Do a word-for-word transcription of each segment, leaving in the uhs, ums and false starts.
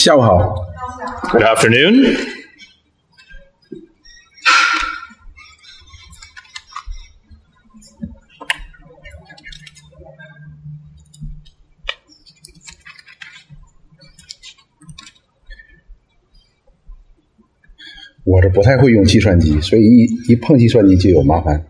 下午好。 Good afternoon. 我这不太会用计算机，所以一一碰计算机就有麻烦。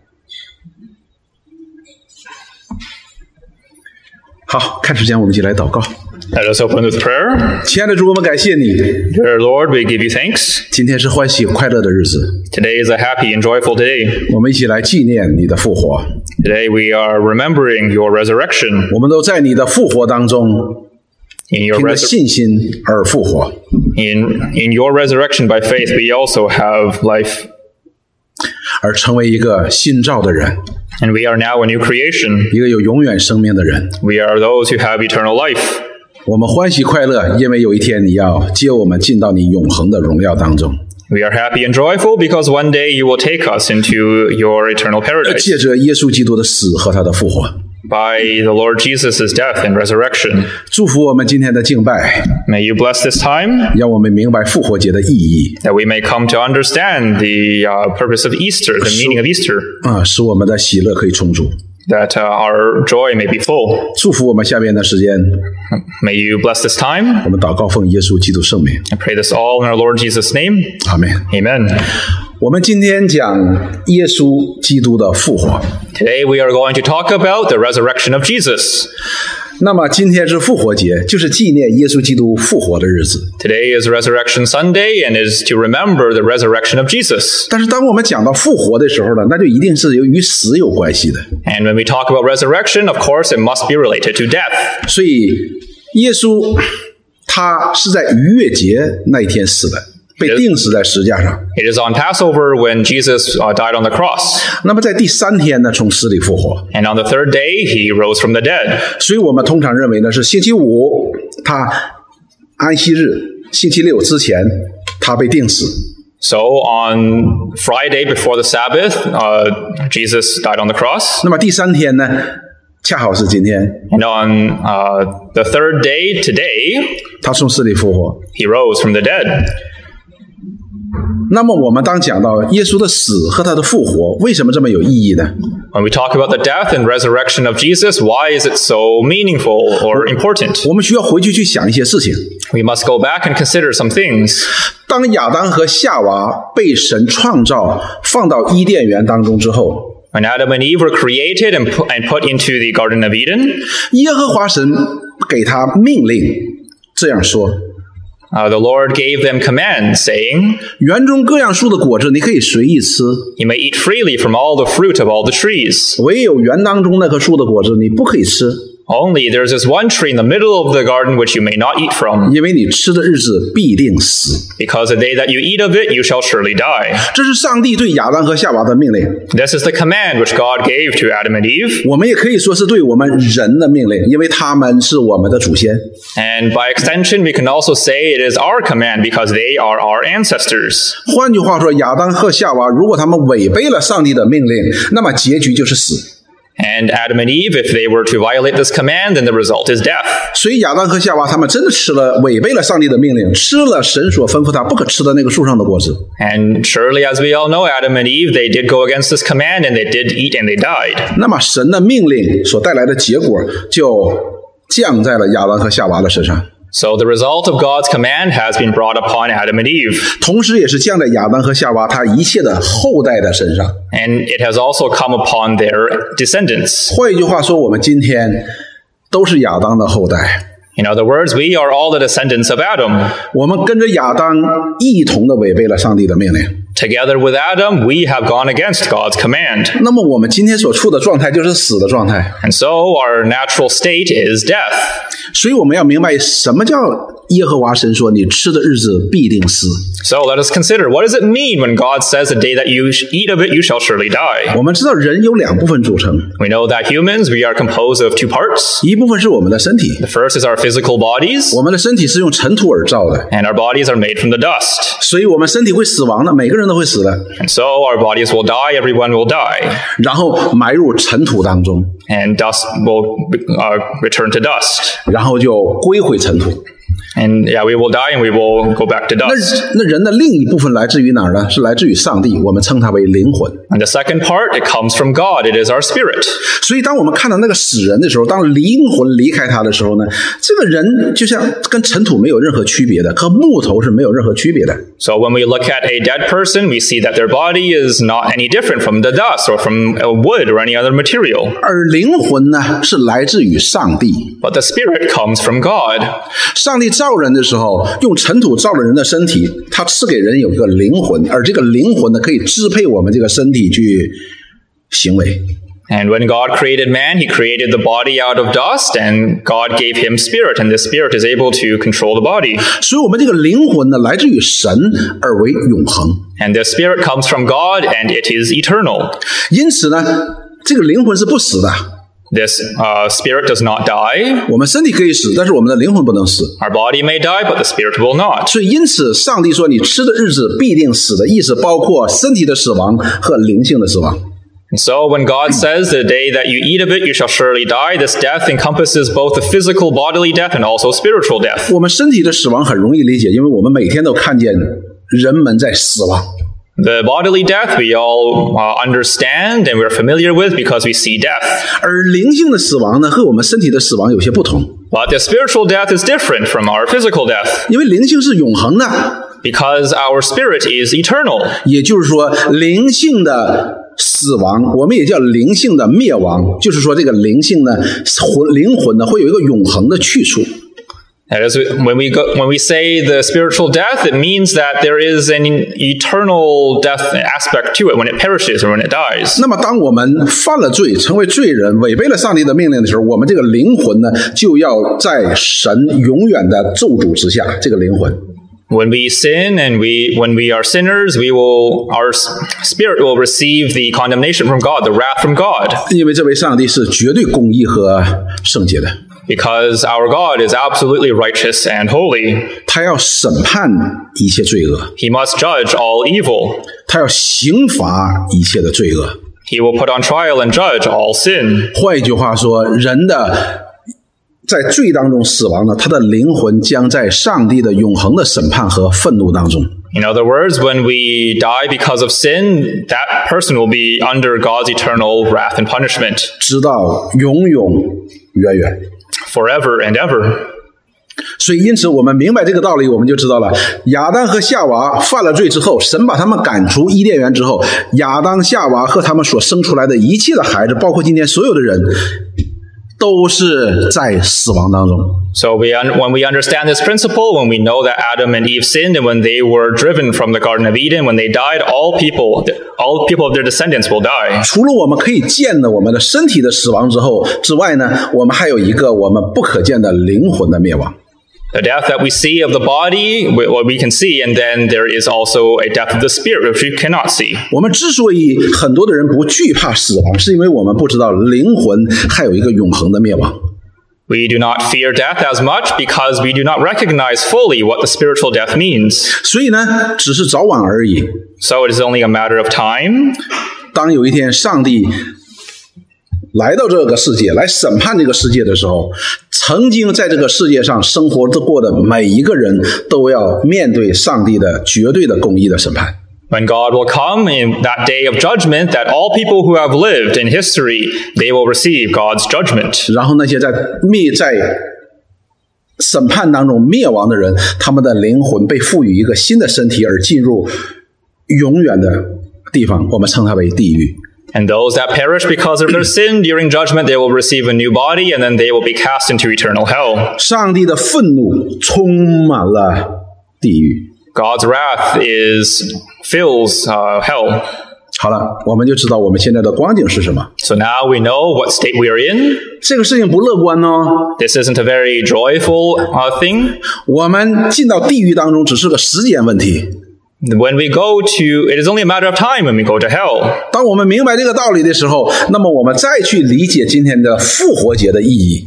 好，看之前我们一起来祷告。 Let us open with prayer. 亲爱的主，我们感谢你。 Dear Lord, we give you thanks. 今天是欢喜快乐的日子。 Today is a happy and joyful day. 我们一起来纪念你的复活。 Today we are remembering your resurrection. 我们都在你的复活当中， In your 凭着 res- 信心而复活。 in in your resurrection by faith, we also have life, 而成为一个新造的人， and we are now a new creation. 一个有永远生命的人。 We are those who have eternal life. 我们欢喜快乐，因为有一天你要接我们进到你永恒的荣耀当中。 We are happy and joyful because one day you will take us into your eternal paradise 借着耶稣基督的死和他的复活， by the Lord Jesus' death and resurrection. 祝福我们今天的敬拜， May you bless this time, 让我们明白复活节的意义， that we may come to understand the uh, purpose of Easter, the meaning of Easter, 啊，使我们的喜乐可以充足。 that uh, our joy may be full. 祝福我们下边的时间， May you bless this time. 我们祷告奉耶稣基督圣名， I pray this all in our Lord Jesus' name. 阿门。 Amen. 我们今天讲耶稣基督的复活。 Today we are going to talk about the resurrection of Jesus. 那么今天是复活节，就是纪念耶稣基督复活的日子。 Today is Resurrection Sunday and is to remember the resurrection of Jesus. 但是当我们讲到复活的时候呢，那就一定是由与死有关系的。 And when we talk about resurrection, of course, it must be related to death. 所以耶稣他是在逾越节那一天死的，被钉死在十字架上。 It is on Passover when Jesus uh, died on the cross. 那么在第三天呢，从死里复活。 And on the third day, he rose from the dead. 所以我们通常认为呢，是星期五他安息日，星期六之前他被钉死。 So on Friday before the Sabbath, uh, Jesus died on the cross. 那么第三天呢，恰好是今天， And on uh, the third day, today, 他从死里复活。 he rose from the dead. 那么我们当讲到耶稣的死和他的复活，为什么这么有意义呢？ When we talk about the death and resurrection of Jesus, why is it so meaningful or important? 我们需要回去去想一些事情。 We must go back and consider some things. 当亚当和夏娃被神创造放到伊甸园当中之后， When Adam and Eve were created and put, and put into the Garden of Eden, 耶和华神给他命令这样说： uh, the Lord gave them command, saying, 园中各样树的果子你可以随意吃， You may eat freely from all the fruit of all the trees. 唯有园当中那棵树的果子你不可以吃， Only there's this one tree in the middle of the garden which you may not eat from, 因为你吃的日子必定死。 because the day that you eat of it, you shall surely die. 这是上帝对亚当和夏娃的命令， This is the command which God gave to Adam and Eve, 我们也可以说是对我们人的命令，因为他们是我们的祖先。 and by extension, we can also say it is our command because they are our ancestors. 换句话说，亚当和夏娃如果他们违背了上帝的命令，那么结局就是死。 And Adam and Eve, if they were to violate this command, then the result is death. 所以亚当和夏娃他们真的吃了违背了上帝的命令，吃了神所吩咐他不可吃的那个树上的果子。 And surely, as we all know, Adam and Eve, they did go against this command and they did eat and they died. 那么神的命令所带来的结果就降在了亚当和夏娃的身上， So the result of God's command has been brought upon Adam and Eve. 同时也是降在亚当和夏娃他一切的后代的身上。 And it has also come upon their descendants. 换一句话说，我们今天都是亚当的后代， In other words, we are all the descendants of Adam. 我们跟着亚当一同的违背了上帝的命令。 Together with Adam, we have gone against God's command. 那么我们今天所处的状态就是死的状态， And so our natural state is death. 所以我们要明白什么叫耶和华神说你吃的日子必定死。 So let us consider, what does it mean when God says the day that you eat of it, you shall surely die? 我们知道人有两部分组成， We know that humans, we are composed of two parts. 一部分是我们的身体， The first is our physical bodies, 我们的身体是用尘土而造的， and our bodies are made from the dust. 所以我们身体会死亡的，每个人都会死的， And so our bodies will die, everyone will die, 然后埋入尘土当中， and dust will uh, return to dust, 然后就归回尘土。 And yeah, we will die and we will go back to 那 dust. 那人的另一部分来自于哪儿呢？是来自于上帝，我们称它为灵魂。 And the second part, it comes from God. It is our spirit. 所以，当我们看到那个死人的时候，当灵魂离开他的时候呢，这个人就像跟尘土没有任何区别的，和木头是没有任何区别的。 So when we look at a dead person, we see that their body is not any different from the dust or from uh, wood or any other material. 而灵魂呢，是来自于上帝。 But the spirit comes from God. 上帝造人的时候，用尘土造了人的身体，他赐给人有一个灵魂，而这个灵魂呢，可以支配我们这个身体去行为。 And when God created man, he created the body out of dust, and God gave him spirit, and the spirit is able to control the body. 所以，我们这个灵魂呢，来自于神而为永恒。 And the spirit comes from God, and it is eternal. 因此呢，这个灵魂是不死的。 This uh, spirit does not die. 我们身体可以死，但是我们的灵魂不能死。 Our body may die, but the spirit will not. 所以，因此，上帝说：“你吃的日子必定死”的意思，包括身体的死亡和灵性的死亡。 And so when God says, the day that you eat of it, you shall surely die, this death encompasses both the physical bodily death and also spiritual death. 我们身体的死亡很容易理解，因为我们每天都看见人们在死亡。 The bodily death we all uh, understand and we're familiar with because we see death. 而灵性的死亡呢，和我们身体的死亡有些不同， But the spiritual death is different from our physical death 因为灵性是永恒的， because our spirit is eternal. 也就是说，灵性的死亡，我们也叫灵性的灭亡，就是说，这个灵性呢，魂灵魂呢，会有一个永恒的去处。 That is, when we go, when we say the spiritual death, it means that there is an eternal death aspect to it when it perishes or when it dies. 那么，当我们犯了罪，成为罪人，违背了上帝的命令的时候，我们这个灵魂呢，就要在神永远的咒诅之下。这个灵魂， When we sin and we, when we are sinners, we will, our spirit will receive the condemnation from God, the wrath from God. 因为这位上帝是绝对公义和圣洁的， Because our God is absolutely righteous and holy. 他要审判一切罪恶， He must judge all evil. 他要刑罚一切的罪恶。 He will put on trial and judge all sin. 换一句话说，人的在罪当中死亡呢，他的灵魂将在上帝的永恒的审判和愤怒当中。 In other words, when we die because of sin, that person will be under God's eternal wrath and punishment 直到永永远远。 forever and ever. 所以，因此我们明白这个道理，我们就知道了，亚当和夏娃犯了罪之后，神把他们赶出伊甸园之后，亚当、夏娃和他们所生出来的一切的孩子，包括今天所有的人，都是在死亡当中。 So we un- when we understand this principle, when we know that Adam and Eve sinned, and when they were driven from the Garden of Eden, when they died, all people, all people of their descendants will die. 除了我们可以见的我们的身体的死亡之后之外呢，我们还有一个我们不可见的灵魂的灭亡。 The death that we see of the body, we- what we can see, and then there is also a death of the spirit, which we cannot see. 我们之所以很多的人不惧怕死亡，是因为我们不知道灵魂还有一个永恒的灭亡。 We do not fear death as much because we do not recognize fully what the spiritual death means. 所以呢，只是早晚而已。 So it is only a matter of time. 当有一天上帝来到这个世界来审判这个世界的时候，曾经在这个世界上生活过的每一个人都要面对上帝的绝对的公义的审判。 When God will come in that day of judgment, that all people who have lived in history, they will receive God's judgment. 然后那些在灭在审判当中灭亡的人，他们的灵魂被赋予一个新的身体，而进入永远的地方，我们称它为地狱。 And those that perish because of their sin during judgment, they will receive a new body, and then they will be cast into eternal hell. 上帝的愤怒充满了地狱。 God's wrath is fills uh, hell. 好了，我们就知道我们现在的光景是什么。 So now we know what state we are in. 这个事情不乐观哦。 This isn't a very joyful uh, thing. 我们进到地狱当中只是个时间问题。 When we go to, it is only a matter of time when we go to hell. 当我们明白这个道理的时候，那么我们再去理解今天的复活节的意义。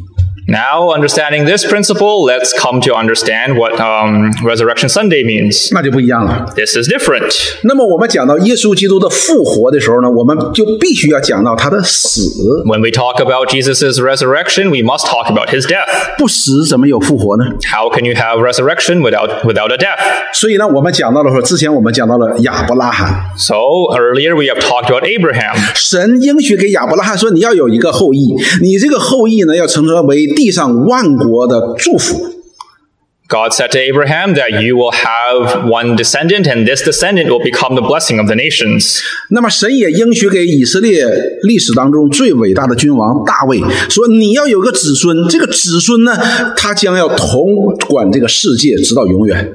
Now, understanding this principle, let's come to understand what um, Resurrection Sunday means. 那就不一样了。 This is different. 那么我们讲到耶稣基督的复活的时候呢，我们就必须要讲到他的死。 When we talk about Jesus' resurrection, we must talk about his death. 不死怎么有复活呢？ How can you have resurrection without without a death? 所以呢，我们讲到的时候，之前我们讲到了亚伯拉罕， So earlier we have talked about Abraham. 神应许给亚伯拉罕说，你要有一个后裔，你这个后裔呢，要成为地上万国的祝福。 God said to Abraham that you will have one descendant, and this descendant will become the blessing of the nations. 那么神也应许给以色列历史当中最伟大的君王大卫说，你要有个子孙，这个子孙呢，他将要统管这个世界直到永远。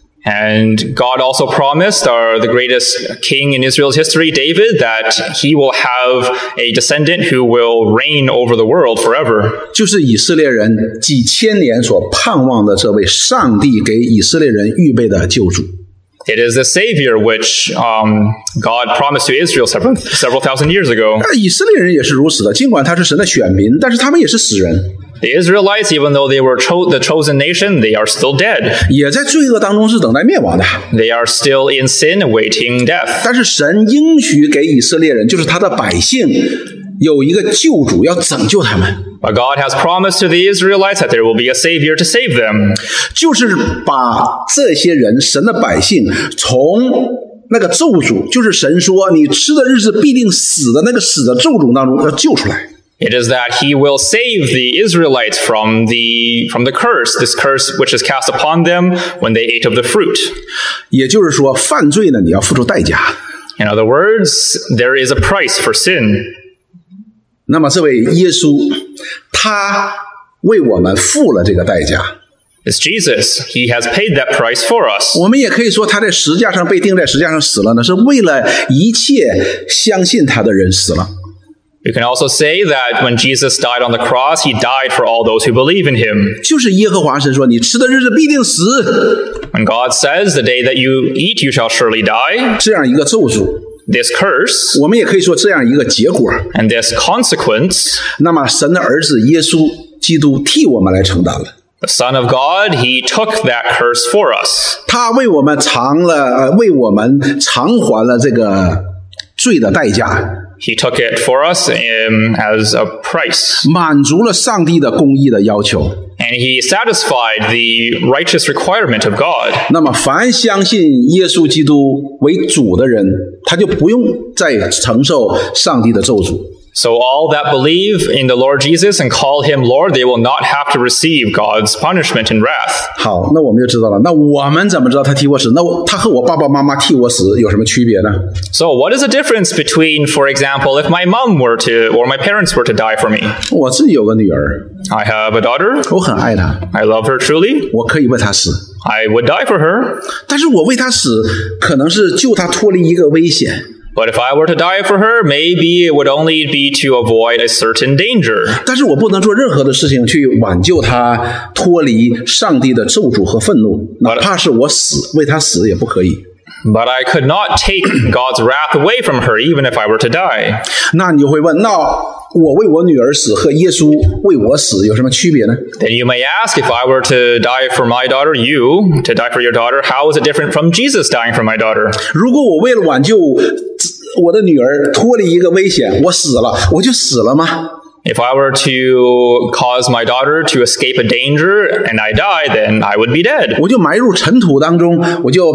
And God also promised our the greatest king in Israel's history, David, that he will have a descendant who will reign over the world forever. 就是以色列人几千年所盼望的这位上帝给以色列人预备的救主。 It is the Savior which um, God promised to Israel several, several thousand years ago. 那以色列人也是如此的，尽管他是神的选民，但是他们也是死人， The Israelites, even though they were cho- the chosen nation, they are still dead. 也在罪恶当中是等待灭亡的。 They are still in sin, awaiting death. 但是神应许给以色列人，就是他的百姓，有一个救主要拯救他们， But God has promised to the Israelites that there will be a Savior to save them. 就是把这些人，神的百姓，从那个咒诅，就是神说你吃的日子必定死的那个死的咒诅当中要救出来。 It is that he will save the Israelites from the from the curse, this curse which is cast upon them when they ate of the fruit. 也就是说，犯罪呢，你要付出代价。 In other words, there is a price for sin. 那么这位耶稣，他为我们付了这个代价。 It's Jesus. He has paid that price for us. 我们也可以说，他在十字架上被钉在十字架上死了呢，是为了一切相信他的人死了。 You can also say that when Jesus died on the cross, he died for all those who believe in him. 就是耶和华神说：“你吃的日子必定死。” When God says, the day that you eat, you shall surely die, 这样一个咒诅， this curse 我们也可以说这样一个结果。 and this consequence, 那么，神的儿子耶稣基督替我们来承担了， the Son of God, he took that curse for us. 他为我们偿了，呃，为我们偿还了这个罪的代价。 He took it for us um, as a price. 满足了上帝的公义的要求。 And he satisfied the righteous requirement of God. 那么，凡相信耶稣基督为主的人，他就不用再承受上帝的咒诅。 So all that believe in the Lord Jesus and call him Lord, they will not have to receive God's punishment and wrath. 好，那我们就知道了。那我们怎么知道他替我死？那我他和我爸爸妈妈替我死有什么区别呢？ So what is the difference between, for example, if my mom were to, or my parents were to die for me? 我自己有个女儿， I have a daughter. 我很爱她， I love her truly. 我可以为她死。 I would die for her. 但是我为她死，可能是救她脱离一个危险。 But if I were to die for her, maybe it would only be to avoid a certain danger. 但是我不能做任何的事情去挽救她脱离上帝的咒诅和愤怒，哪怕是我死，为她死也不可以。 But I could not take God's wrath away from her, even if I were to die. 那你就会问，那我为我女儿死和耶稣为我死有什么区别呢？ Then you may ask, if I were to die for my daughter, you, to die for your daughter, how is it different from Jesus dying for my daughter? 如果我为了挽救我的女儿脱离一个危险，我死了，我就死了吗？ If I were to cause my daughter to escape a danger and I die, then I would be dead. 我就埋入尘土当中，我就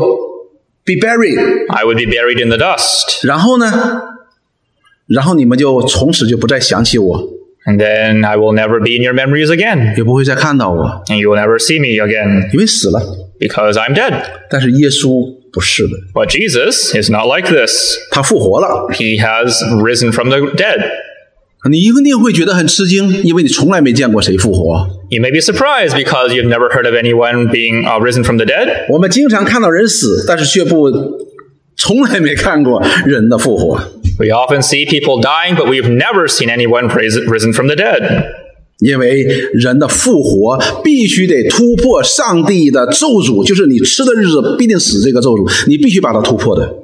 be buried。 I would be buried in the dust. 然后呢？然后你们就从此就不再想起我， And then I will never be in your memories again. 也不会再看到我， And you will never see me again 因为死了。 because I'm dead. 但是耶稣不是的， But Jesus is not like this. 他复活了。 He has risen from the dead. 你一定会觉得很吃惊，因为你从来没见过谁复活。 You may be surprised because you've never heard of anyone being uh, risen from the dead. 我们经常看到人死，但是却不从来没看过人的复活。 We often see people dying, but we've never seen anyone ris- risen from the dead. 因为人的复活必须得突破上帝的咒诅，就是你吃的日子必定死这个咒诅，你必须把它突破的。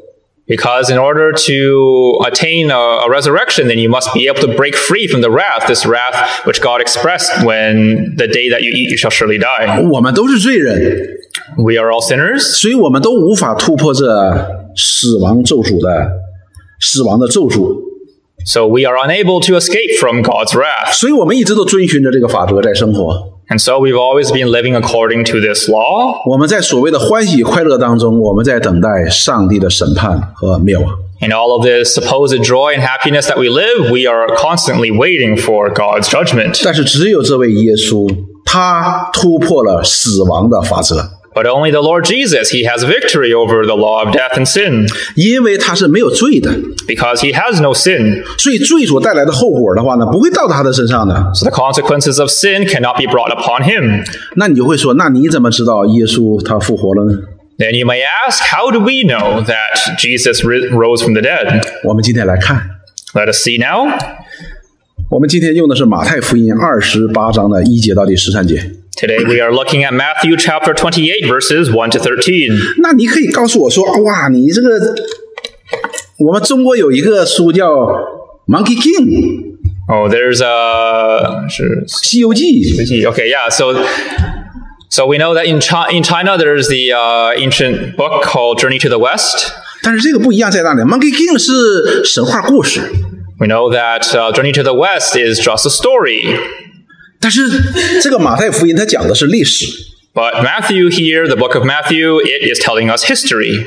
Because in order to attain a, a resurrection, then you must be able to break free from the wrath, this wrath which God expressed when the day that you eat, you shall surely die. 我们都是罪人， We are all sinners, 所以我们都无法突破这死亡咒诅的死亡的咒诅， so we are unable to escape from God's wrath. 所以我们一直都遵循着这个法则在生活。 And so we've always been living according to this law. 我们在所谓的欢喜快乐当中，我们在等待上帝的审判和灭亡。 In all of this supposed joy and happiness that we live, we are constantly waiting for God's judgment. 但是只有这位耶稣，他突破了死亡的法则， But only the Lord Jesus, he has victory over the law of death and sin, 因为他是没有罪的， because he has no sin. 所以罪所带来的后果的话呢，不会到他的身上的。 So the consequences of sin cannot be brought upon him. 那你就会说，那你怎么知道耶稣他复活了呢？ Then you may ask, how do we know that Jesus ri- rose from the dead? 我们今天来看， Let us see now. 我们今天用的是马太福音二十八章的一节到第十三节。 Today we are looking at Matthew chapter twenty-eight, verses one to thirteen. 那你可以告诉我说，哇，你这个，我们中国有一个书叫《Monkey King》 Oh, there's a... 《西游记》。 Okay, yeah, so... So we know that in China, in China there's the uh, ancient book called Journey to the West. 但是这个不一样在哪里？《Monkey King》是神话故事， We know that uh, Journey to the West is just a story. 但是这个马太福音它讲的是历史。 But Matthew here, the book of Matthew, it is telling us history.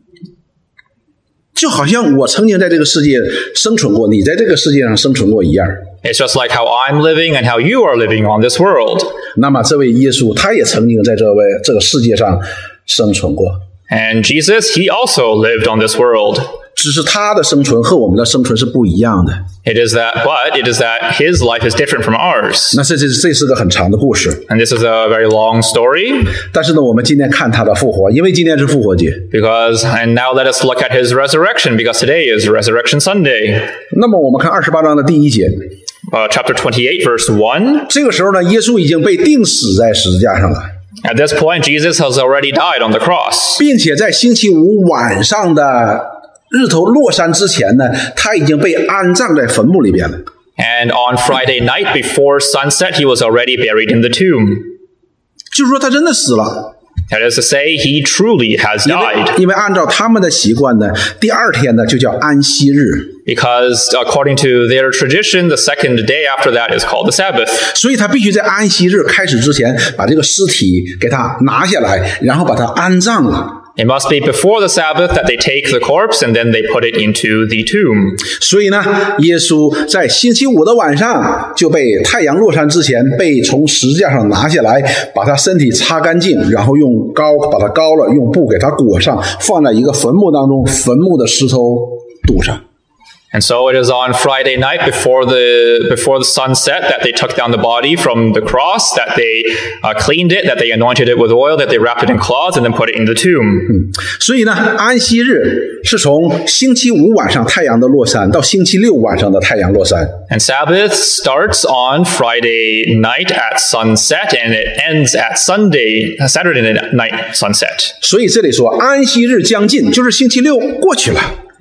就好像我曾经在这个世界生存过，你在这个世界上生存过一样。 It's just like how I'm living and how you are living on this world. 那么这位耶稣他也曾经在这位这个世界上生存过， And Jesus, he also lived on this world. 只是他的生存和我们的生存是不一样的。 It is that, but it is that his life is different from ours. 那这这这是个很长的故事， And this is a very long story. 但是呢，我们今天看他的复活，因为今天是复活节。 Because, and now let us look at his resurrection, because today is Resurrection Sunday. 那么我们看二十八章的第一节， Uh, chapter twenty-eight, verse one. 这个时候呢，耶稣已经被钉死在十字架上了， At this point, Jesus has already died on the cross. 并且在星期五晚上的日头落山之前呢，他已经被安葬在坟墓里边了。 And on Friday night before sunset, he was already buried in the tomb. 就是说他真的死了。 That is to say, he truly has 因为 died. 因为按照他们的习惯呢，第二天呢就叫安息日， Because according to their tradition, the second day after that is called the Sabbath. 所以他必须在安息日开始之前把这个尸体给他拿下来，然后把它安葬了。 It must be before the Sabbath that they take the corpse and then they put it into the tomb. 所以呢，耶稣在星期五的晚上就被太阳落山之前被从十字架上拿下来，把他身体擦干净，然后用膏把它膏了，用布给他裹上，放在一个坟墓当中，坟墓的石头堵上。 And so it is on Friday night before the before the sun set that they took down the body from the cross, that they uh, cleaned it, that they anointed it with oil, that they wrapped it in cloths, and then put it in the tomb. 所以呢，安息日是从星期五晚上太阳的落山到星期六晚上的太阳落山。 And Sabbath starts on Friday night at sunset, and it ends at Sunday, Saturday night sunset. 所以这里说安息日将近，就是星期六过去了。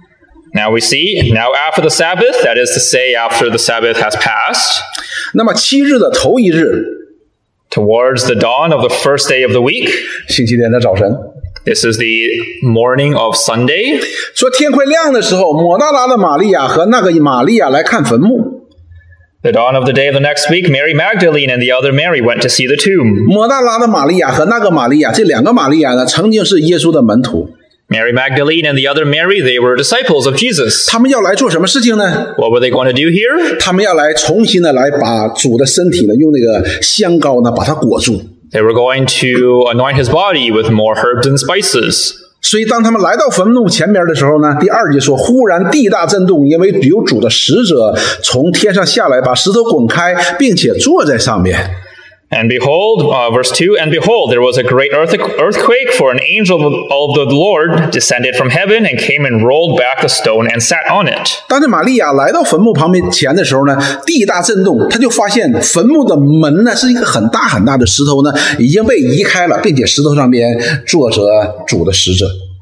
Now we see, now after the Sabbath, that is to say, after the Sabbath has passed, 那么七日的头一日， towards the dawn of the first day of the week, 星期天的早晨， this is the morning of Sunday. 说天快亮的时候，抹大拉的玛利亚和那个玛利亚来看坟墓。 The dawn of the day of the next week, Mary Magdalene and the other Mary went to see the tomb. 抹大拉的玛利亚和那个玛利亚，这两个玛利亚呢，曾经是耶稣的门徒。 Mary Magdalene and the other Mary, they were disciples of Jesus. 他们要来做什么事情呢？ What were they going to do here? 他们要来重新的来把主的身体呢，用那个香膏呢把它裹住。 They were going to anoint his body with more herbs and spices. 所以当他们来到坟墓前边的时候呢，第二节说，忽然地大震动，因为有主的使者从天上下来，把石头滚开，并且坐在上面。 And behold, uh, verse two, and behold, there was a great earth- earthquake, for an angel of the Lord descended from heaven and came and rolled back the stone and sat on it. 当这玛利亚来到坟墓旁边前的时候呢，地大震动，他就发现坟墓的门呢是一个很大很大的石头呢，已经被移开了，并且石头上边坐着主的使者。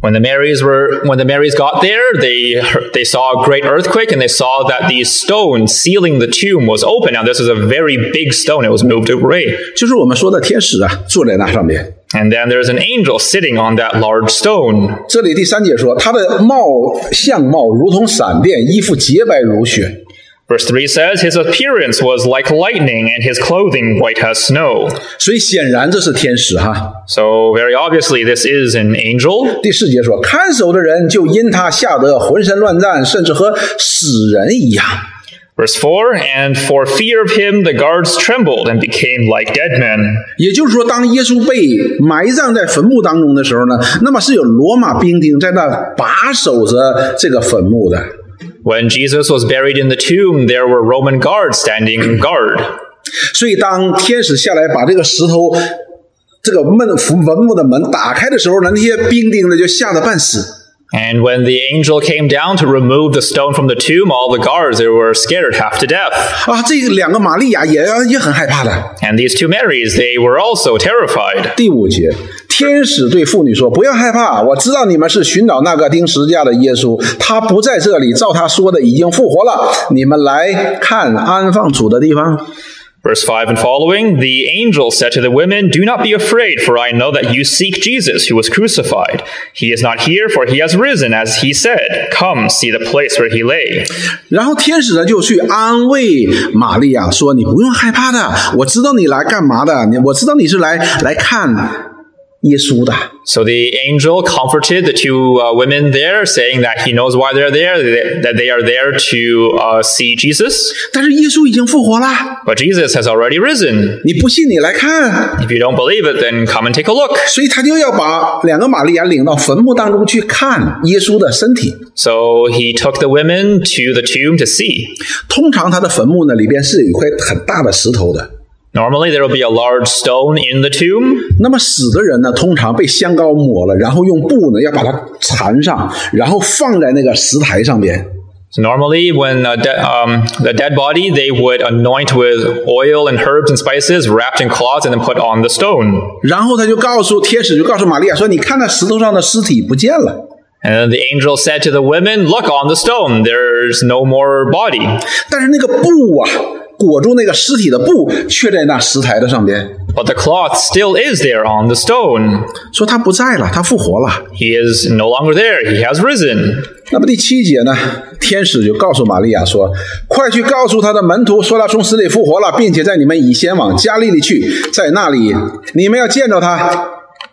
When the Marys were, when the Marys got there, they they saw a great earthquake, and they saw that the stone sealing the tomb was open. Now, this is a very big stone; it was moved away. 就是我们说的天使啊，坐在那上面。 And then there's an angel sitting on that large stone. 这里第三节说，他的貌相貌如同闪电，衣服洁白如雪。 Verse three says, his appearance was like lightning, and his clothing white as snow. 所以显然这是天使哈。 So very obviously this is an angel. 第四节说，看守的人就因他吓得浑身乱颤，甚至和死人一样。 Verse four, and for fear of him the guards trembled and became like dead men. 也就是说，当耶稣被埋葬在坟墓当中的时候呢，那么是有罗马兵丁在那把守着这个坟墓的。 When Jesus was buried in the tomb, there were Roman guards standing guard. 所以当天使下来把这个石头这个门坟墓的门打开的时候呢，那些兵丁呢就吓得半死。 And when the angel came down to remove the stone from the tomb, all the guards they were scared half to death. 啊，这两个玛利亚也也很害怕的。 And these two Marys, they were also terrified. 第五节，天使对妇女说：“不要害怕，我知道你们是寻找那个钉十字架的耶稣，他不在这里，照他说的已经复活了。你们来看安放主的地方。” Verse five and following, the angel said to the women, "Do not be afraid, for I know that you seek Jesus, who was crucified. He is not here, for he has risen, as he said. Come, see the place where he lay." 然后天使呢就去安慰玛利亚说：“你不用害怕的，我知道你来干嘛的，我知道你是来来看耶稣的。” So the angel comforted the two uh, women there, saying that he knows why they're there, that they are there to uh, see Jesus. 但是耶稣已经复活了， But Jesus has already risen. 你不信你来看。 If you don't believe it, then come and take a look. 所以他就要把两个玛利亚领到坟墓当中去看耶稣的身体。 So he took the women to the tomb to see. 通常他的坟墓呢里边是有一块很大的石头的。 Normally, there will be a large stone in the tomb. 那么死的人呢，通常被香膏抹了，然后用布呢要把它缠上，然后放在那个石台上边。 So normally, when a de- um, the dead body, they would anoint with oil and herbs and spices, wrapped in cloths, and then put on the stone. 然后他就告诉天使，就告诉玛利亚说：“你看那石头上的尸体不见了。” And then the angel said to the women, "Look on the stone. There's no more body." 但是那个布啊，裹住那个尸体的布却在那石台的上边。 But the cloth still is there on the stone. 说他不在了，他复活了。 He is no longer there. He has risen. 那么第七节呢，天使就告诉玛利亚说：“快去告诉他的门徒，说他从死里复活了，并且在你们以前往加利利去，在那里你们要见着他。”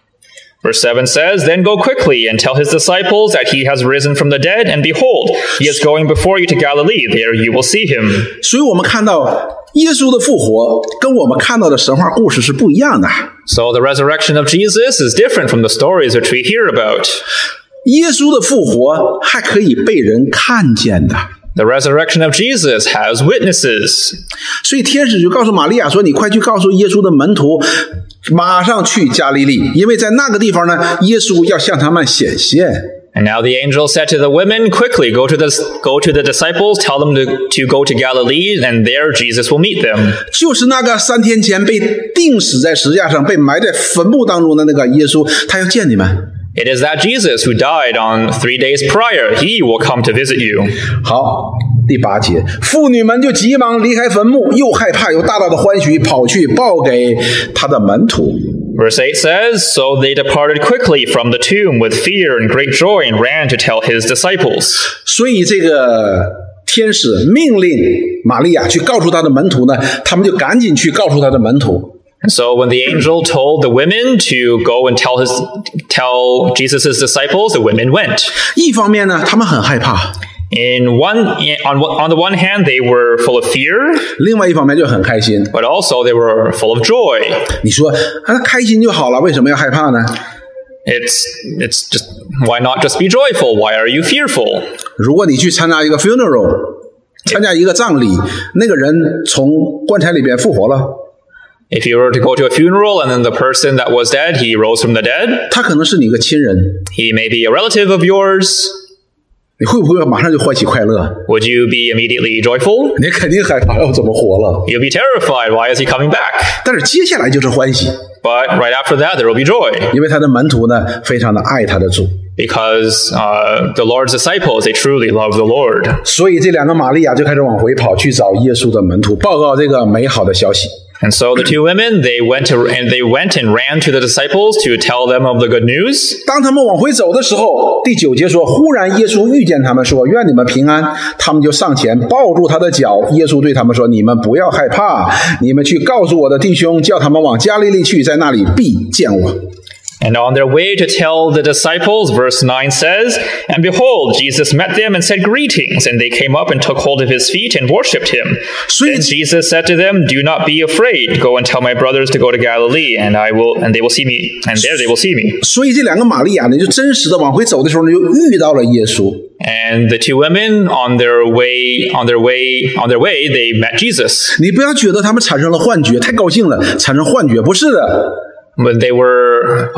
Verse seven says, "Then go quickly and tell his disciples that he has risen from the dead, and behold, he is going before you to Galilee. There you will see him." 所以我们看到耶稣的复活跟我们看到的神话故事是不一样的。 So the resurrection of Jesus is different from the stories which we hear about. 耶稣的复活还可以被人看见的。 The resurrection of Jesus has witnesses. 所以天使就告诉玛利亚说：“你快去告诉耶稣的门徒，马上去加利利，因为在那个地方呢，耶稣要向他们显现。” And now the angel said to the women, "Quickly go to the go to the disciples, tell them to, to go to Galilee, and there Jesus will meet them." 就是那个三天前被钉死在石架上、被埋在坟墓当中的那个耶稣，他要见你们。 It is that Jesus who died on three days prior. He will come to visit you. 好，第八节，妇女们就急忙离开坟墓，又害怕又大大的欢喜，跑去报给他的门徒。 Verse eight says, "So they departed quickly from the tomb with fear and great joy and ran to tell his disciples." 所以这个天使命令玛利亚去告诉他的门徒呢，他们就赶紧去告诉他的门徒。 And so when the angel told the women to go and tell his tell Jesus' disciples, the women went. 一方面呢，他们很害怕； In one on on the one hand, they were full of fear, 另外一方面就很开心。 but also they were full of joy. 你说啊，开心就好了，为什么要害怕呢？ It's it's just why not just be joyful? Why are you fearful? 如果你去参加一个 funeral， 参加一个葬礼，那个人从棺材里边复活了。 If you were to go to a funeral and then the person that was dead, he rose from the dead, 他可能是你个亲人， he may be a relative of yours. 你会不会马上就欢喜快乐？ Would you be immediately joyful? 你肯定害怕要怎么活了。 You'll be terrified. Why is he coming back? 但是接下来就是欢喜， But right after that, there will be joy. 因为他的门徒呢非常的爱他的主， Because uh, the Lord's disciples, they truly love the Lord. 所以这两个玛利亚就开始往回跑去找耶稣的门徒，报告这个美好的消息。 And so the two women, they went to, and they went and ran to the disciples to tell them of the good news. 当他们往回走的时候，第九节说，忽然耶稣遇见他们，说：“愿你们平安。”他们就上前抱住他的脚。耶稣对他们说：“你们不要害怕，你们去告诉我的弟兄，叫他们往加利利去，在那里必见我。” And on their way to tell the disciples, verse nine says, And behold, Jesus met them and said, Greetings. And they came up and took hold of his feet and worshipped him. Then Jesus said to them, Do not be afraid. Go and tell my brothers to go to Galilee, and I will, and they will see me, and there they will see me. 所以这两个玛利亚呢，就真实的往回走的时候呢，就遇到了耶稣。 And the two women on their way, on their way, on their way, they met Jesus. 你不要觉得他们产生了幻觉，太高兴了，产生幻觉，不是的。 But they were.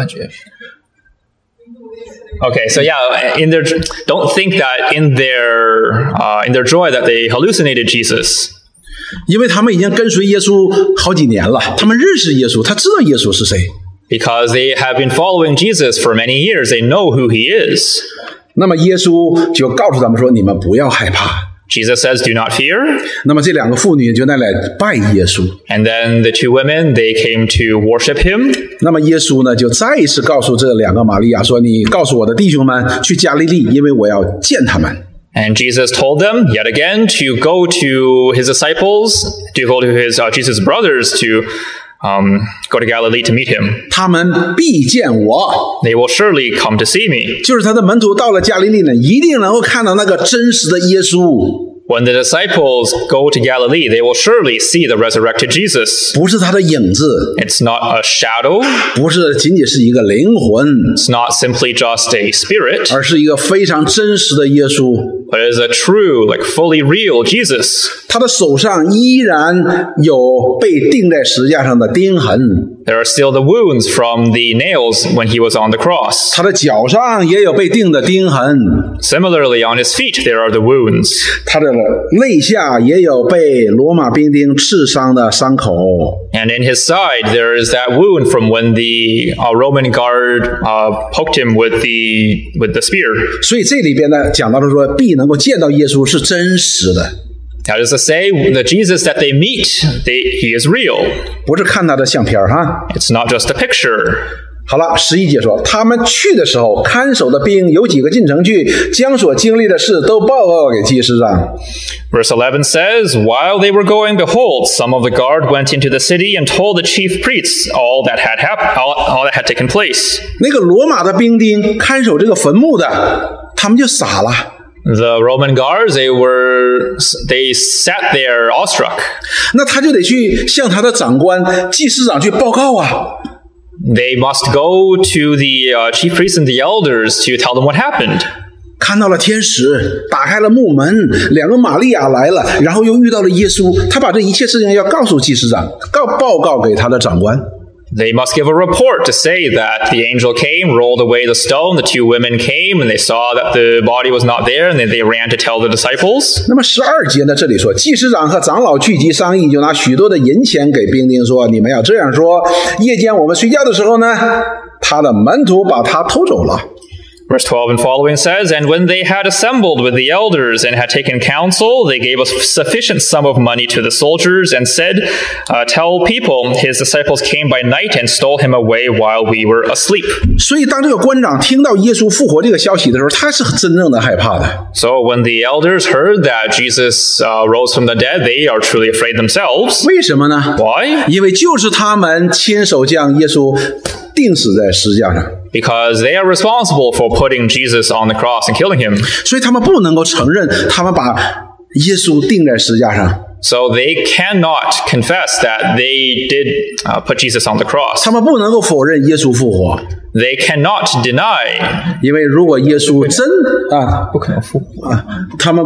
Okay, so yeah, in their don't think that in their uh, in their joy that they hallucinated Jesus. 因为他们已经跟随耶稣好几年了，他们认识耶稣，他知道耶稣是谁。 Because they have been following Jesus for many years, they know who he is. 那么耶稣就告诉他们说：“你们不要害怕。” Jesus says, Do not fear. 那么这两个妇女就来来拜耶稣。 And then the two women, they came to worship him. 那么耶稣呢，就再一次告诉这两个玛利亚说：“你告诉我的弟兄们去加利利，因为我要见他们。” And Jesus told them yet again to go to his disciples, to go to his uh, Jesus' brothers to um, go to Galilee to meet him. 他们必见我。 They will surely come to see me. 就是他的门徒到了加利利呢，一定能够看到那个真实的耶稣。 When the disciples go to Galilee, they will surely see the resurrected Jesus. 不是他的影子， It's not a shadow. 不是仅仅是一个灵魂， It's not simply just a spirit, 而是一个非常真实的耶稣。 but it is a true, like fully real Jesus. 他的手上依然有被钉在石架上的钉痕， There are still the wounds from the nails when he was on the cross. 他的脚上也有被钉的钉痕， Similarly, on his feet, there are the wounds. 他的肋下也有被罗马兵丁刺伤的伤口。 And in his side, there is that wound from when the uh, Roman guard uh, poked him with the with the spear. 所以这里边呢，讲到了说，必能够见到耶稣是真实的， That is to say, the Jesus that they meet, they, he is real. 不是看他的相片哈。 It's not just a picture. 好了，十一节说，他们去的时候，看守的兵有几个进城去，将所经历的事都报告给祭司长。 Verse eleven says, While they were going, behold, some of the guard went into the city and told the chief priests all that had hap- all, all that had taken place. 那个罗马的兵丁看守这个坟墓的，他们就傻了。 The Roman guards, they were, they sat there awestruck. 那他就得去向他的长官、祭司长去报告啊。 They must go to the uh, chief priests and the elders to tell them what happened. 看到了天使，打开了墓门，两个玛利亚来了，然后又遇到了耶稣。他把这一切事情要告诉祭司长，告报告给他的长官。 They must give a report to say that the angel came, rolled away the stone, the two women came, and they saw that the body was not there, and then they ran to tell the disciples. 那么十二节呢？这里说，祭司长和长老聚集商议，就拿许多的银钱给兵丁说：“你们要这样说，夜间我们睡觉的时候呢，他的门徒把他偷走了。” Verse twelve and following says, And when they had assembled with the elders and had taken counsel, they gave a sufficient sum of money to the soldiers and said, uh, Tell people, his disciples came by night and stole him away while we were asleep. 所以，当这个官长听到耶稣复活这个消息的时候，他是真正的害怕的。 So when the elders heard that Jesus uh, rose from the dead, they are truly afraid themselves. 为什么呢？ Why? 因为就是他们亲手将耶稣钉死在石架上。 Because they are responsible for putting Jesus on the cross and killing him. 所以他们不能够承认他们把耶稣钉在石架上， So they cannot confess that they did uh, put Jesus on the cross. 他们不能够否认耶稣复活， They cannot deny. 因为如果耶稣真啊啊，他们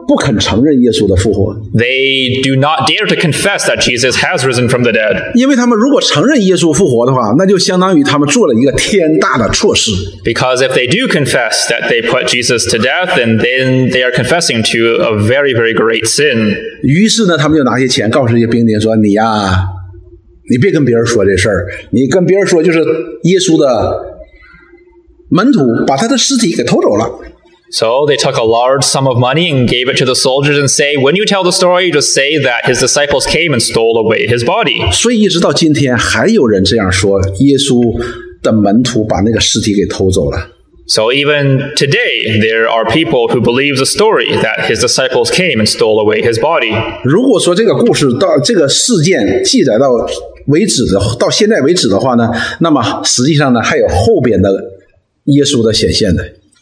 不肯承认耶稣的复活， They do not dare to confess that Jesus has risen from the dead. 因为他们如果承认耶稣复活的话，那就相当于他们做了一个天大的错事。 Because if they do confess that they put Jesus to death, then, then they are confessing to a very, very great sin. 于是呢，他们就拿些钱告诉这些兵丁说：“你呀，你别跟别人说这事儿，你跟别人说就是耶稣的门徒把他的尸体给偷走了。” So they took a large sum of money and gave it to the soldiers and say, when you tell the story, just say that his disciples came and stole away his body. 所以一直到今天，还有人这样说：耶稣的门徒把那个尸体给偷走了。 So even today, there are people who believe the story that his disciples came and stole away his body. 如果说这个故事到这个事件记载到为止的，到现在为止的话呢，那么实际上呢，还有后边的耶稣的显现的。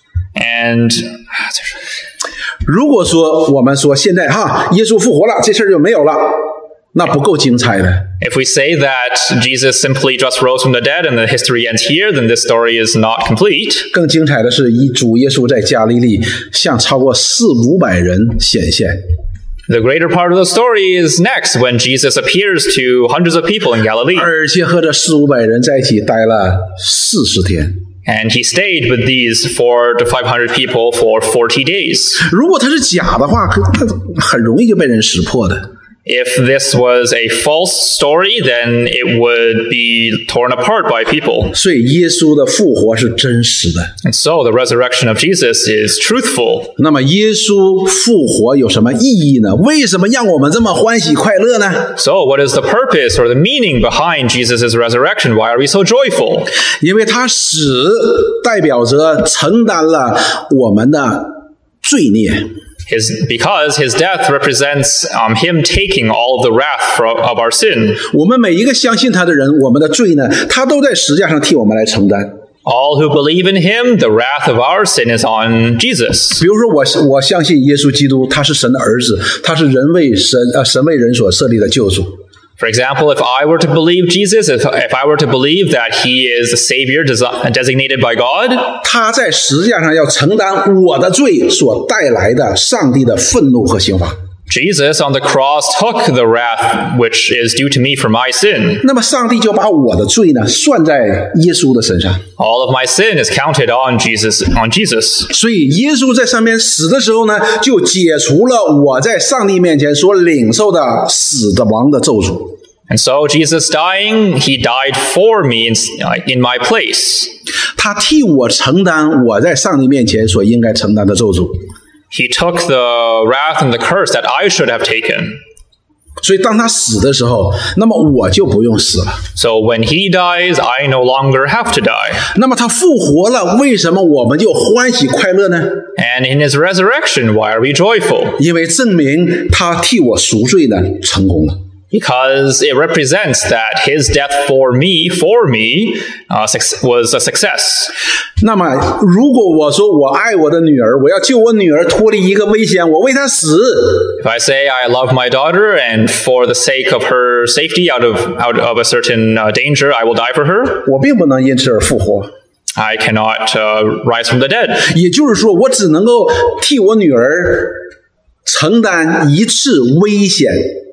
And 如果说我们说现在哈耶稣复活了，这事儿就没有了，那不够精彩的。 if we say that Jesus simply just rose from the dead and the history ends here, then this story is not complete. 更精彩的是，主耶稣在加利利向超过四五百人显现。 The greater part of the story is next when Jesus appears to hundreds of people in Galilee. 而且和这四五百人在一起待了四十天。 And he stayed with these four to five hundred people for forty days. 如果它是假的话，可它很容易就被人识破的。 If this was a false story, then it would be torn apart by people. 所以耶稣的复活是真实的。 And so the resurrection of Jesus is truthful. 那么耶稣复活有什么意义呢？为什么让我们这么欢喜快乐呢？ So what is the purpose or the meaning behind Jesus' resurrection? Why are we so joyful? 因为他死代表着承担了我们的罪孽。 His, because his death represents um, him taking all of the wrath for, of our sin. 我们每一个相信他的人，我们的罪呢，他都在十字架上替我们来承担。 All who believe in him, the wrath of our sin is on Jesus. 比如说我，我相信耶稣基督，他是神的儿子，他是人为神呃神为人所设立的救主。 For example, if I were to believe Jesus, if, if I were to believe that he is a savior desi- designated by God, 他在十字架上要承担我的罪所带来的上帝的愤怒和刑罚。 Jesus on the cross took the wrath which is due to me for my sin. 那么上帝就把我的罪呢算在耶稣的身上。 All of my sin is counted on Jesus, on Jesus. 所以耶稣在上面死的时候呢，就解除了我在上帝面前所领受的死的亡的咒诅。 And so Jesus dying, he died for me in, in my place. 他替我承担我在上帝面前所应该承担的咒诅。 He took the wrath and the curse that I should have taken. 所以当他死的时候，那么我就不用死了。 So when he dies, I no longer have to die. 那么他复活了，为什么我们就欢喜快乐呢？ And in his resurrection, why are we joyful? 因为证明他替我赎罪呢成功了。 Because it represents that his death for me, for me, uh, was a success. 那么，如果我说我爱我的女儿，我要救我女儿脱离一个危险，我为她死。 If I say I love my daughter, and for the sake of her safety, out of out of a certain uh, danger, I will die for her. 我并不能因此而复活。 I cannot uh, rise from the dead. 也就是说，我只能够替我女儿承担一次危险。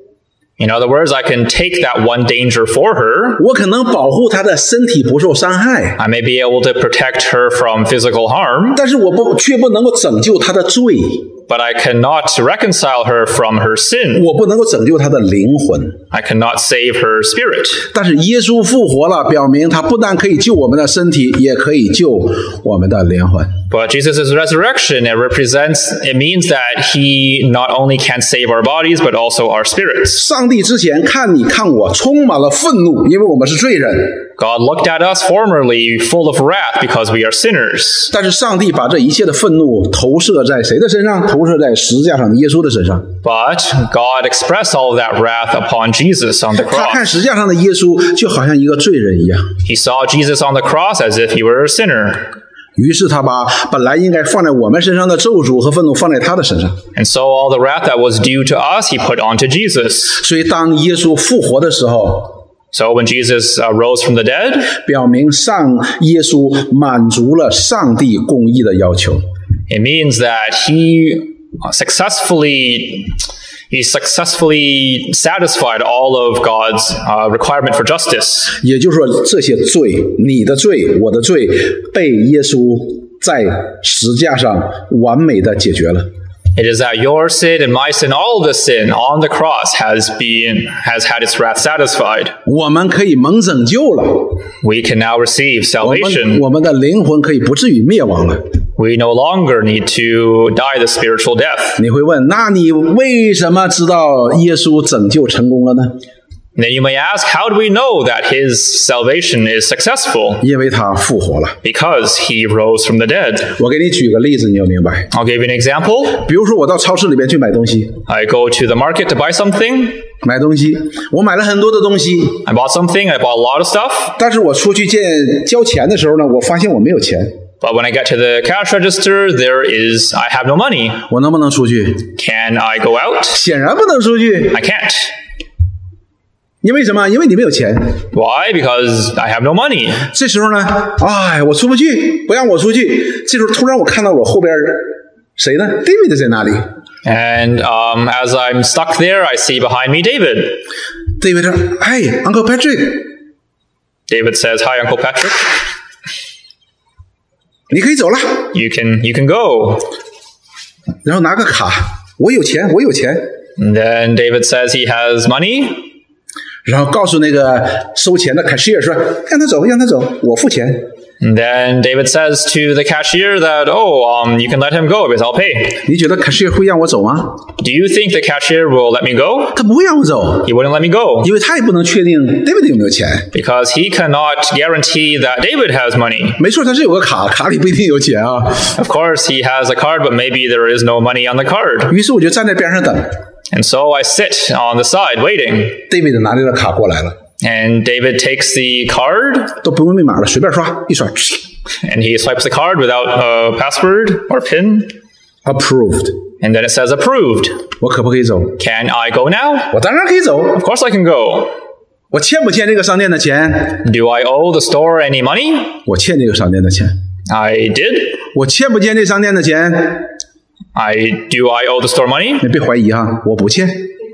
In other words, I can take that one danger for her. 我可能保护她的身体不受伤害， I may be able to protect her from physical harm, 但是我不却不能够拯救她的罪， but I cannot reconcile her from her sin. 我不能够拯救她的灵魂。 I cannot save her spirit. 但是耶稣复活了，表明他不但可以救我们的身体，也可以救我们的灵魂。 But Jesus' resurrection, it represents, it means that he not only can save our bodies, but also our spirits. 上帝之前看你看我，充满了愤怒，因为我们是罪人。 God looked at us formerly full of wrath because we are sinners. 但是上帝把这一切的愤怒投射在谁的身上？投射在十字架上的耶稣的身上。 But God expressed all of that wrath upon Jesus on the 他看 cross. 十字架上的耶稣，就好像一个罪人一样。 He saw Jesus on the cross as if he were a sinner. 于是他把本来应该放在我们身上的咒诅和愤怒放在他的身上。 And so all the wrath that was due to us, he put onto Jesus. 所以当耶稣复活的时候， So when Jesus uh, rose from the dead, 表明上耶稣满足了上帝公义的要求。 it means that he uh, successfully he successfully satisfied all of God's uh, requirement for justice. 也就是说，这些罪，你的罪，我的罪，被耶稣在十字架上完美的解决了。 It is that your sin and my sin, all of the sin on the cross has been has had its wrath satisfied. 我们可以蒙拯救了， We can now receive 我们 salvation. 我们的灵魂可以不至于灭亡了。 We no longer need to die the spiritual death. 你会问，那你为什么知道耶稣拯救成功了呢？ Then you may ask, how do we know that his salvation is successful? 因为他复活了。 Because he rose from the dead. 我给你举个例子，你就明白。 I'll give you an example. 比如说，我到超市里边去买东西， I go to the market to buy something. 买东西，我买了很多的东西， I bought something. I bought a lot of stuff. 但是我出去见交钱的时候呢，我发现我没有钱， But when I get to the cash register, there is, I have no money. 我能不能出去？ Can I go out? 显然不能出去， I can't. 因为什么？因为你没有钱。 Why? Because I have no money. 这时候呢，哎，我出不去，不让我出去。这时候突然我看到我后边谁呢 ？David 在那里。 And um, as I'm stuck there, I see behind me David. David 说：“哎 ，Uncle Patrick， David says, "Hi, Uncle Patrick. 你可以走了。 You can you can go." 然后拿个卡，我有钱，我有钱。 And then David says he has money. 然后告诉那个收钱的 cashier 说：让他走，让他走，我付钱。 And then David says to the cashier that, "Oh, um, you can let him go because I'll pay." 你觉得 cashier 会让我走吗？ Do you think the cashier will let me go? 他不会让我走， He wouldn't let me go 因为他也不能确定 David 有没有钱。 because he cannot guarantee that David has money. 没错，他是有个卡，卡里不一定有钱啊。 Of course, he has a card, but maybe there is no money on the card. 于是我就站在边上等。 And so I sit on the side waiting. David 拿这个卡过来了， And David takes the card 都不用密码了，随便刷一刷 and he swipes the card without a password or PIN. ，approved。 And then it says approved. 我可不可以走？ Can I go now? 我当然可以走。 Of course I can go. 我欠不欠这个商店的钱？ Do I owe the store any money? 我欠这个商店的钱。 I did. 我欠不欠这商店的钱？ I do I owe the store money? 你别怀疑哈，我不欠，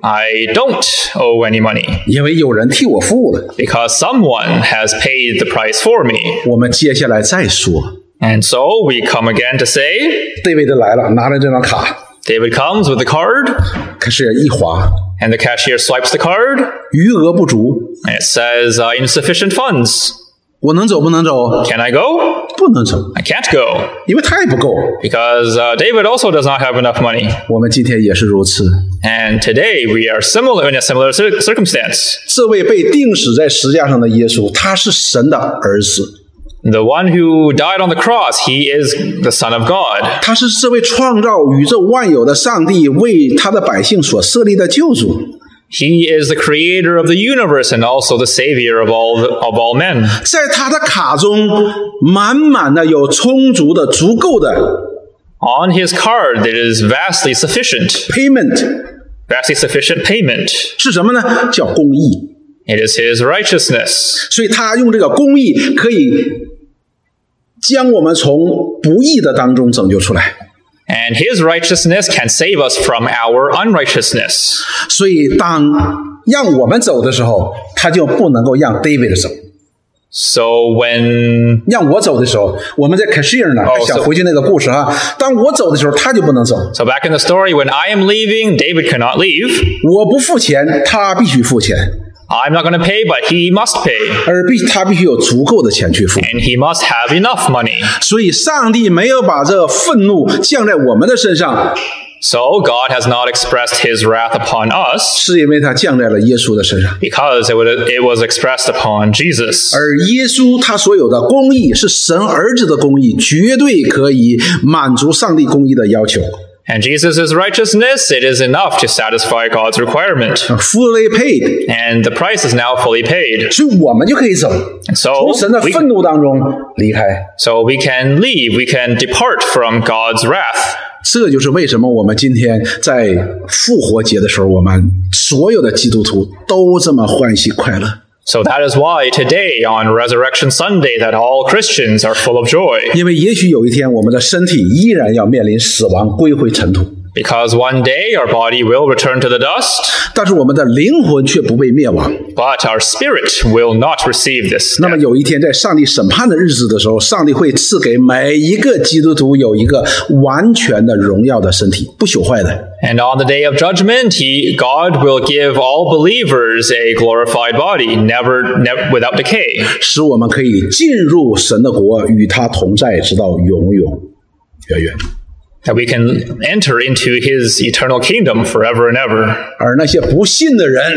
I don't owe any money 因为有人替我付了。 because someone has paid the price for me. 我们接下来再说。 And so we come again to say, David 来了，拿着这张卡， David comes with the card, 开始一划， and the cashier swipes the card, 余额不足， and it says uh, insufficient funds. 我能走不能走？ Can I go? 不能走， I can't go 因为他也不够。 because uh, David also does not have enough money. 我们今天也是如此。 And today we are similar in a similar cir- circumstance. 这位被钉死在石架上的耶稣，他是神的儿子， The one who died on the cross, he is the Son of God. 他是这位创造宇宙万有的上帝为他的百姓所设立的救主。 He is the creator of the universe and also the savior of all the, of all men. 在他的卡中，满满的有充足的、足够的 On his card, it is vastly sufficient, payment， vastly sufficient payment. 是什么呢？叫公义。 It is his righteousness. 所以他用这个公义可以将我们从不义的当中拯救出来。 And his righteousness can save us from our unrighteousness. 所以当让我们走的时候，他就不能够让 David 走。 So when 让我走的时候，我们在 cashier 呢， 哦想回去那个故事哈。当我走的时候，他就不能走。 so back in the story, when I am leaving, David cannot leave. 我不付钱，他必须付钱， I'm not going to pay, but he must pay. 而必他必须有足够的钱去付。 And he must have enough money. 所以，上帝没有把这个愤怒降在我们的身上， So God has not expressed his wrath upon us 是因为他降在了耶稣的身上。 because it, would, it was expressed upon Jesus. 而耶稣他所有的公义是神儿子的公义，绝对可以满足上帝公义的要求。 And Jesus' righteousness, it is enough to satisfy God's requirement. Fully paid， And the price is now fully paid. 所以我们就可以走， So 从神的 we, 愤怒当中离开。 so we can leave, we can depart from God's wrath. 这就是为什么我们今天在复活节的时候，我们所有的基督徒都这么欢喜快乐。 So that is why today on Resurrection Sunday that all Christians are full of joy. 因为也许有一天我们的身体依然要面临死亡，归回尘土。 Because one day our body will return to the dust, 但是我们的灵魂却不被灭亡。 but our spirit will not receive this 那么 death. 有一天在上帝审判的日子的时候，上帝会赐给每一个基督徒有一个完全的荣耀的身体，不朽坏的。 And on the day of judgment, he, God will give all believers a glorified body, never, never without decay, 使我们可以进入神的国，与他同在，直到永永远远。 that we can enter into his eternal kingdom forever and ever. 而那些不信的人，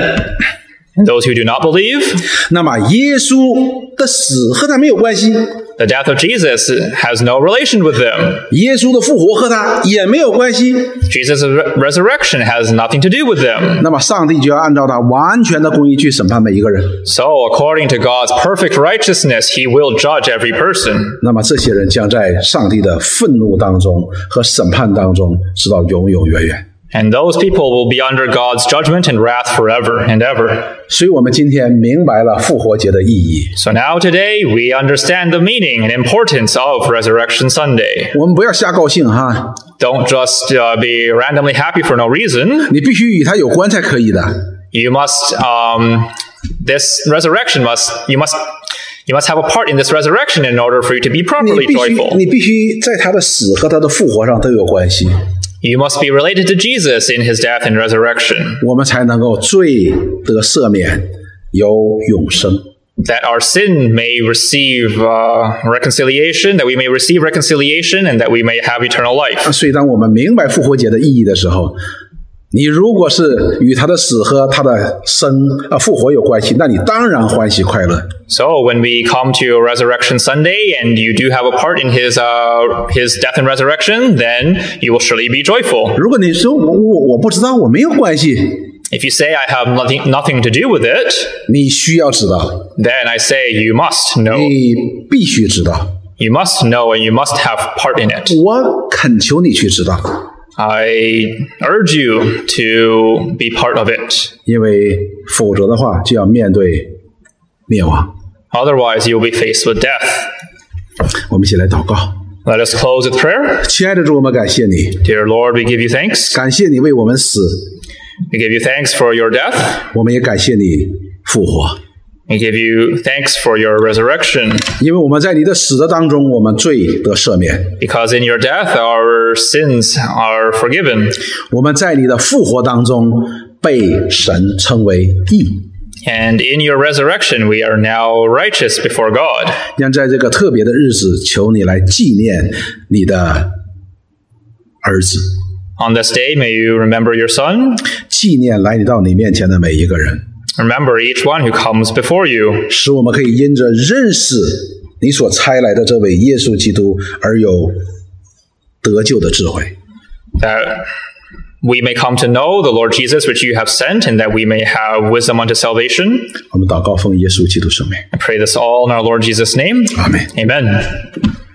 And those who do not believe, 那么耶稣的死和他没有关系， the death of Jesus has no relation with them. 耶稣的复活和他也没有关系。 Jesus' re- resurrection has nothing to do with them. 那么上帝就要按照他完全的公义去审判每一个人。 So, according to God's perfect righteousness, he will judge every person. 那么这些人将在上帝的愤怒当中和审判当中，直到永永远远。 And those people will be under God's judgment and wrath forever and ever. 所以我们今天明白了复活节的意义。 So now today, we understand the meaning and importance of Resurrection Sunday. 我们不要瞎高兴哈， Don't just uh, be randomly happy for no reason. 你必须与他有关才可以的。 You must, um, this resurrection must, you must, you must have a part in this resurrection in order for you to be 你 properly 必须， joyful. 你必须在他的死和他的复活上都有关系， You must be related to Jesus in his death and resurrection, 我们才能够罪得赦免，有永生。 that our sin may receive uh, reconciliation, that we may receive reconciliation, and that we may have eternal life. 所以，当我们明白复活节的意义的时候，你如果是与他的死和他的生啊复活有关系，那你当然欢喜快乐。 So when we come to Resurrection Sunday and you do have a part in his uh, his death and resurrection, then you will surely be joyful. 如果你说我我我不知道，我没有关系， If you say I have nothing nothing to do with it, 你需要知道， then I say you must know. 你必须知道。 You must know and you must have part in it. 我恳求你去知道， I urge you to be part of it. 因为否则的话就要面对灭亡。 Otherwise, you'll be faced with death. 我们一起来祷告， Let us close with prayer. 亲爱的主，我们感谢你， Dear Lord, we give you thanks. 感谢你为我们死， We give you thanks for your death. 我们也感谢你复活， We give you thanks for your resurrection. 因为我们在你的死的当中，我们罪得赦免； Because in your death, our sins are forgiven. 我们在你的复活当中被神称为义。 And in your resurrection, we are now righteous before God. 让在这个特别的日子，求你来纪念你的儿子， On this day, may you remember your Son. 纪念来你到你面前的每一个人， Remember each one who comes before you, 使我们可以因着认识你所差来的这位耶稣基督而有得救的智慧。 that we may come to know the Lord Jesus, which you have sent, and that we may have wisdom unto salvation. 我们祷告奉耶稣基督圣名， I pray this all in our Lord Jesus' name. 阿门。 Amen.